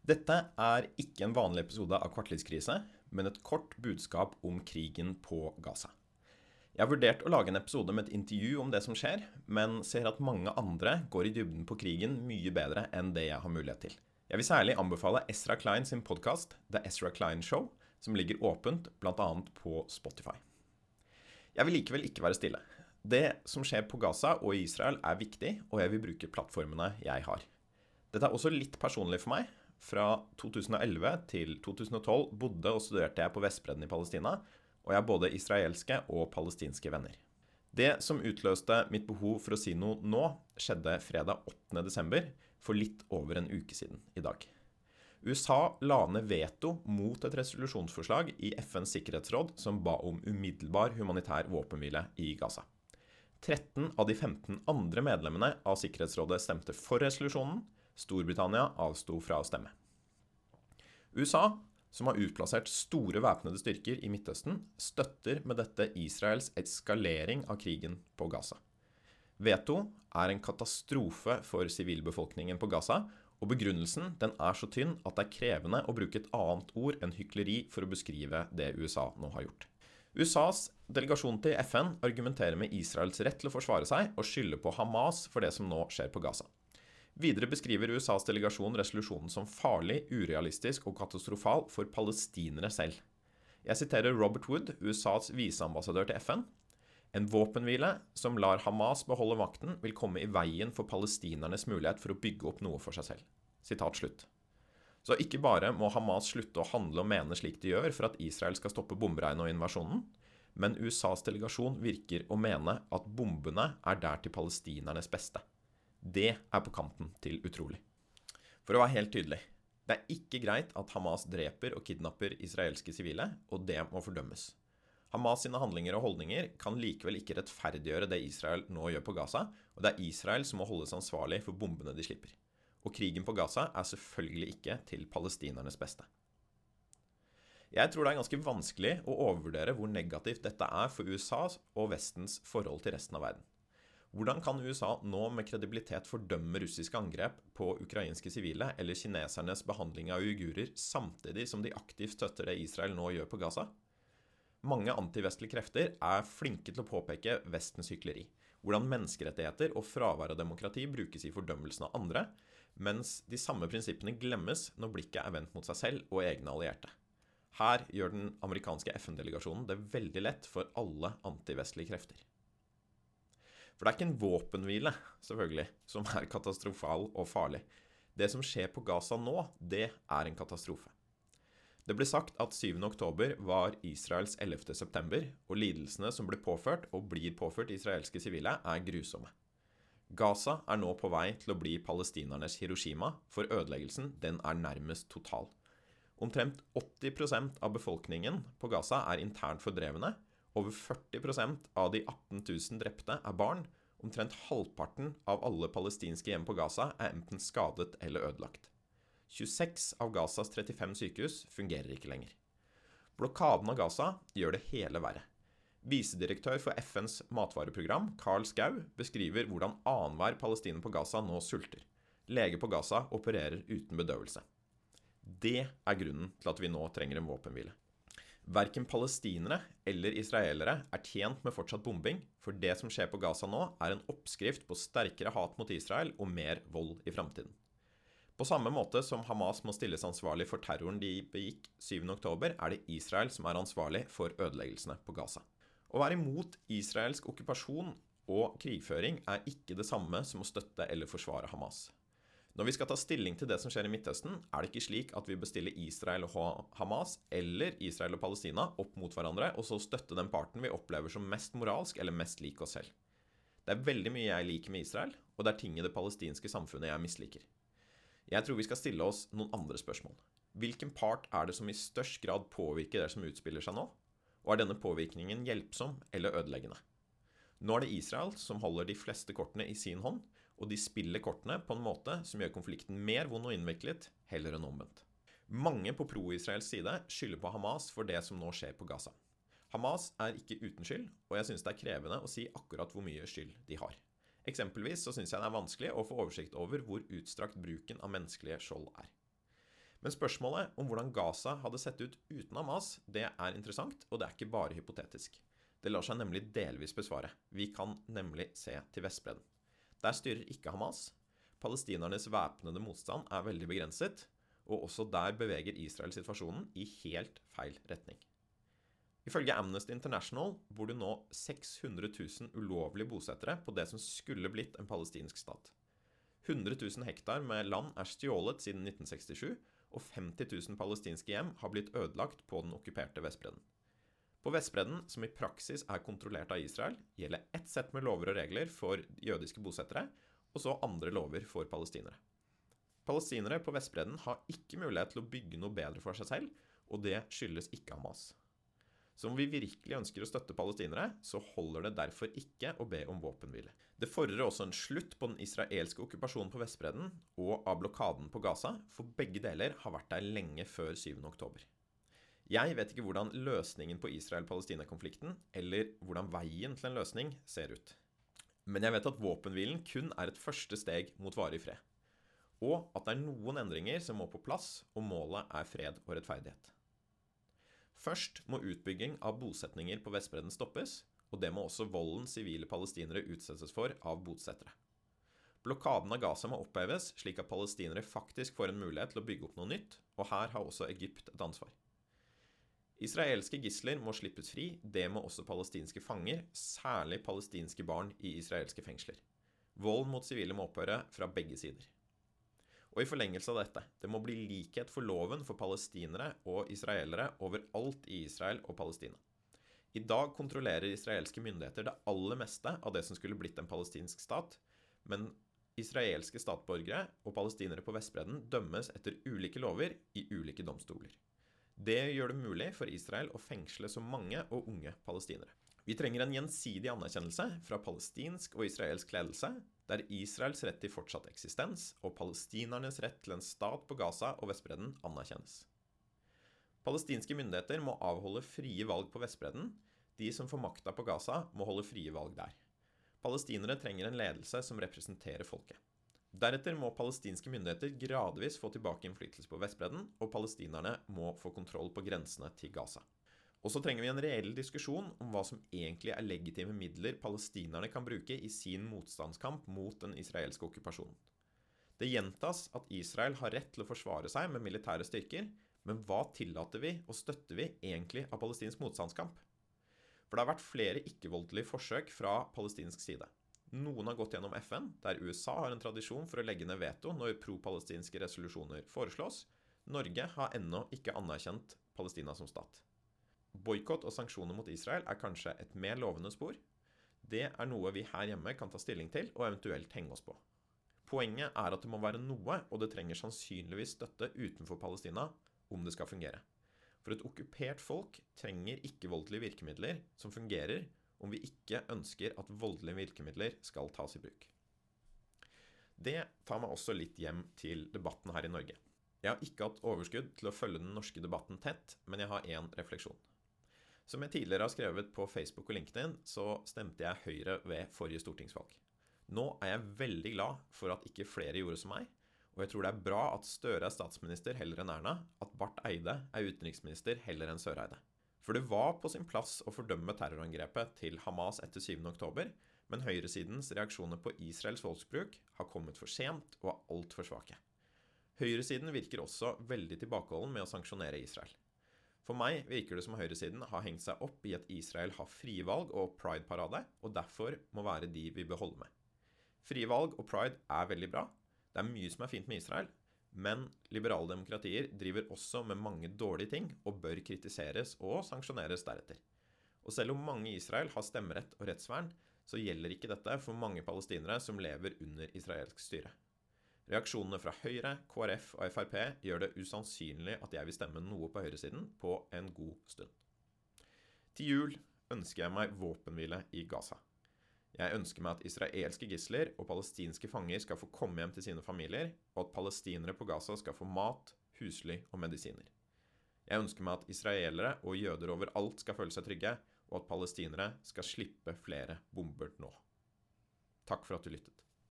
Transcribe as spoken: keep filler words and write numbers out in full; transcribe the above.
Dette er ikke en vanlig episode av Kvartlivskrise, men et kort budskap om krigen på Gaza. Jeg har vurdert å lage en episode med et intervju om det som skjer, men ser at mange andre går i dybden på krigen mye bedre enn det jeg har mulighet til. Jeg vil særlig anbefale Ezra Klein sin podcast, The Ezra Klein Show, som ligger åpent blant annet på Spotify. Jeg vil likevel ikke være stille. Det som skjer på Gaza og i Israel er viktig, og jeg vil bruke plattformene jeg har. Dette er også litt personlig for meg. Fra to tusen og elleve til to tusen og tolv bodde og studerte jeg på Vestbredden i Palestina, og jeg har både israelske og palestinske venner. Det som utløste mitt behov for å si noe nå, skjedde fredag åttende desember, for litt over en uke siden i dag. U S A la ned veto mot et resolusjonsforslag i F N's sikkerhetsråd som ba om umiddelbar humanitær våpenhvile i Gaza. tretten av de femten andre medlemmene av sikkerhetsrådet stemte for resolusjonen. Storbritannia avsto fra å stemme. U S A, som har utplassert store væpnede styrker i Midtøsten, støtter med dette Israels eskalering av krigen på Gaza. Veto er en katastrofe for sivilbefolkningen på Gaza, og begrunnelsen den er så tynn at det er krevende å bruke et annet ord enn hykleri for å beskrive det U S A nå har gjort. U S A's delegasjon til F N argumenterer med Israels rett til å forsvare seg og skylder på Hamas for det som nå skjer på Gaza. Videre beskriver U S A's delegasjon resolusjonen som farlig, urealistisk og katastrofal for palestinere selv. Jeg siterer Robert Wood, U S A's viseambassadør til F N. En våpenhvile som lar Hamas beholde makten vil komme i veien for palestinernes mulighet for å bygge opp noe for seg selv. Sitat slutt. Så ikke bare må Hamas slutte å handle og mene slik de gjør for at Israel skal stoppe bomberegnet og invasjonen, men U S A's delegasjon virker å mene at bombene er der til palestinernes beste. Det er på kanten til utrolig. For å være helt tydelig, det er ikke greit at Hamas dreper og kidnapper israelske sivile, og det må fordømmes. Hamas sine handlinger og holdninger kan likevel ikke rettferdiggjøre det Israel nå gjør på Gaza, og det er Israel som må holdes ansvarlig for bombene de slipper. Og krigen på Gaza er selvfølgelig ikke til palestinernes beste. Jeg tror det er ganske vanskelig å overvurdere hvor negativt dette er for U S A og Vestens forhold til resten av verden. Hvordan kan U S A nå med kredibilitet fordømme russiske angrep på ukrainske sivile eller kinesernes behandling av uigurer samtidig som de aktivt støtter det Israel nå gjør på Gaza? Mange antivestlige krefter er flinke til å påpeke Vestens hykleri, hvordan menneskerettigheter og fravær av demokrati brukes i fordømmelsen av andre, mens de samme prinsippene glemmes når blikket er vendt mot seg selv og egne allierte. Her gjør den amerikanske F N-delegasjonen det veldig lett for alle antivestlige krefter. For det er ikke en våpenhvile, selvfølgelig, som er katastrofal og farlig. Det som skjer på Gaza nå, det er en katastrofe. Det ble sagt at syvende oktober var Israels ellevte september, og lidelsene som ble påført og blir påført israelske sivile er grusomme. Gaza er nå på vei til å bli palestinernes Hiroshima, for ødeleggelsen den er nærmest total. Omtrent åtti prosent av befolkningen på Gaza er internt fordrevne. Over førti prosent av de atten tusen drepte er barn. Omtrent halvparten av alle palestinske hjem på Gaza er enten skadet eller ødelagt. tjueseks av Gazas trettifem sykehus fungerer ikke lenger. Blokaden av Gaza gjør det hele verre. Visedirektør for F N's matvareprogram, Karl Skau, beskriver hvordan annenhver palestiner på Gaza nå sulter. Lege på Gaza opererer uten bedøvelse. Det er grunnen til at vi nå trenger en våpenhvile. Hverken palestinere eller israelere er tjent med fortsatt bombing, for det som skjer på Gaza nå er en oppskrift på sterkere hat mot Israel og mer vold i fremtiden. På samme måte som Hamas må stilles ansvarlig for terroren de begikk syvende oktober, er det Israel som er ansvarlig for ødeleggelsene på Gaza. Å være imot israelsk okkupasjon og krigføring er ikke det samme som å støtte eller forsvare Hamas. Når vi skal ta stilling til det som skjer i Midtøsten, er det ikke slik at vi bestiller Israel og Hamas eller Israel og Palestina opp mot hverandre, og så støtte den parten vi opplever som mest moralsk eller mest lik oss selv. Det er veldig mye jeg liker med Israel, og det er ting i det palestinske samfunnet jeg misliker. Jeg tror vi skal stille oss noen andre spørsmål. Hvilken part er det som i størst grad påvirker det som utspiller seg nå? Og er denne påvirkningen hjelpsom eller ødeleggende? Nå er det Israel som holder de fleste kortene i sin hånd, og de spiller kortene på en måte som gjør konflikten mer vond og innviklet, heller enn omvendt. Mange på pro-Israels side skylder på Hamas for det som nå skjer på Gaza. Hamas er ikke uten skyld, og jeg synes det er krevende å si akkurat hvor mye skyld de har. Eksempelvis så synes jeg det er vanskelig å få oversikt over hvor utstrakt bruken av menneskelige skjold er. Men spørsmålet om hvordan Gaza hadde sett ut uten Hamas, det er interessant, og det er ikke bare hypotetisk. Det lar seg nemlig delvis besvare. Vi kan nemlig se til Vestbredden. Der styrer ikke Hamas. Palestinernes væpnede motstand er veldig begrenset, og også der beveger Israel situasjonen i helt feil retning. Ifølge Amnesty International bor det nå seks hundre tusen ulovlige bosettere på det som skulle blitt en palestinsk stat. hundre tusen hektar med land er stjålet siden nitten sekstisju, og femti tusen palestinske hjem har blitt ødelagt på den okkuperte Vestbredden. På Vestbredden, som i praksis er kontrollert av Israel, gjelder ett sett med lover og regler for jødiske bosettere, og så andre lover for palestinere. Palestinere på Vestbredden har ikke mulighet til å bygge noe bedre for seg selv, og det skyldes ikke Hamas. Så om vi virkelig ønsker å støtte palestinere, så holder det derfor ikke å be om våpenhvile. Det fordrer også en slutt på den israelske okkupasjonen på Vestbredden og av blokaden på Gaza, for begge deler har vært der lenge før syvende oktober. Jeg vet ikke hvordan løsningen på Israel-Palestina-konflikten, eller hvordan veien til en løsning ser ut. Men jeg vet at våpenhvilen kun er et første steg mot varig fred. Og at det er noen endringer som må på plass, og målet er fred og rettferdighet. Først må utbygging av bosetninger på Vestbredden stoppes, og det må også volden sivile palestinere utsettes for av bosettere. Blokaden av Gaza må oppheves, slik at palestinere faktisk får en mulighet til å bygge opp noe nytt, og her har også Egypt et ansvar. Israelske gisler må slippes fri, det må også palestinske fanger, særlig palestinske barn i israelske fengsler. Vold mot sivile må opphøre fra begge sider. Og i forlengelse av dette, det må bli likhet for loven for palestinere og israelere overalt i Israel og Palestina. I dag kontrollerer israelske myndigheter det aller meste av det som skulle blitt en palestinsk stat, men israelske statsborgere og palestinere på Vestbredden dømmes etter ulike lover i ulike domstoler. Det gjør det mulig for Israel å fengsle så mange og unge palestinere. Vi trenger en gjensidig anerkjennelse fra palestinsk og israelsk ledelse, der Israels rett til fortsatt eksistens og palestinernes rett til en stat på Gaza og Vestbredden anerkjennes. Palestinske myndigheter må avholde frie valg på Vestbredden. De som får makta på Gaza må holde frie valg der. Palestinere trenger en ledelse som representerer folket. Deretter må palestinske myndigheter gradvis få tilbake innflytelse på Vestbredden, og palestinerne må få kontroll på grensene til Gaza. Og så trenger vi en reell diskusjon om hva som egentlig er legitime midler palestinerne kan bruke i sin motstandskamp mot den israelske okkupasjonen. Det gjentas at Israel har rett til å forsvare seg med militære styrker, men hva tillater vi og støtter vi egentlig av palestinsk motstandskamp? For det har vært flere ikke-voldelige forsøk fra palestinsk side. Noen har gått gjennom F N, der U S A har en tradisjon for å legge ned veto når pro-palestinske resolusjoner foreslås. Norge har ennå ikke anerkjent Palestina som stat. Boikott og sanksjoner mot Israel er kanskje et mer lovende spor. Det er noe vi her hjemme kan ta stilling til og eventuelt henge oss på. Poenget er at det må være noe, og det trenger sannsynligvis støtte utenfor Palestina om det skal fungere. For et okkupert folk trenger ikke-voldelige virkemidler som fungerer om vi ikke ønsker at voldelige virkemidler skal tas i bruk. Det tar meg også litt hjem til debatten her i Norge. Jeg har ikke hatt overskudd til å følge den norske debatten tett, men jeg har en refleksjon. Som jeg tidligere har skrevet på Facebook og LinkedIn, så stemte jeg Høyre ved forrige stortingsvalg. Nå er jeg veldig glad for at ikke flere gjorde som meg, og jeg tror det er bra at Støre er statsminister heller enn Erna, at Barth Eide er utenriksminister heller enn Søreide. For det var på sin plass å fordømme terrorangrepet til Hamas etter syvende oktober, men høyresidens reaksjoner på Israels voldsbruk har kommet for sent og er alt for svake. Høyresiden virker også veldig tilbakeholden med å sanksjonere Israel. For meg virker det som høyresiden har hengt seg opp i at Israel har frie valg og pride-parade, og derfor må være de vi beholder med. Frie valg og pride er veldig bra. Det er mye som er fint med Israel, men liberale demokratier driver også med mange dårlige ting og bør kritiseres og sanksjoneres deretter. Og selv om mange i Israel har stemmerett og rettsvern, så gjelder ikke dette for mange palestinere som lever under israelsk styre. Reaksjonene fra Høyre, K R F og F R P gjør det usannsynlig at jeg vil stemme noe på høyresiden på en god stund. Til jul ønsker jeg meg våpenhvile i Gaza. Jeg ønsker meg at israelske gisler og palestinske fanger skal få komme hjem til sine familier, og at palestinere på Gaza skal få mat, husly og medisiner. Jeg ønsker meg at israelere og jøder overalt skal føle seg trygge, og at palestinere skal slippe flere bomber nå. Takk for at du lyttet.